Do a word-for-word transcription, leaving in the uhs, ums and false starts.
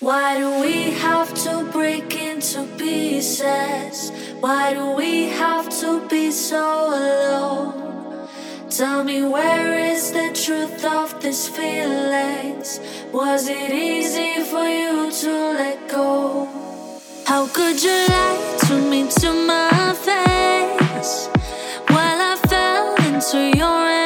Why do we have to break into pieces? Why do we have to be so alone? Tell me, where is the truth of these feelings? Was it easy for you to let go? How could you lie to me to my face while I fell into your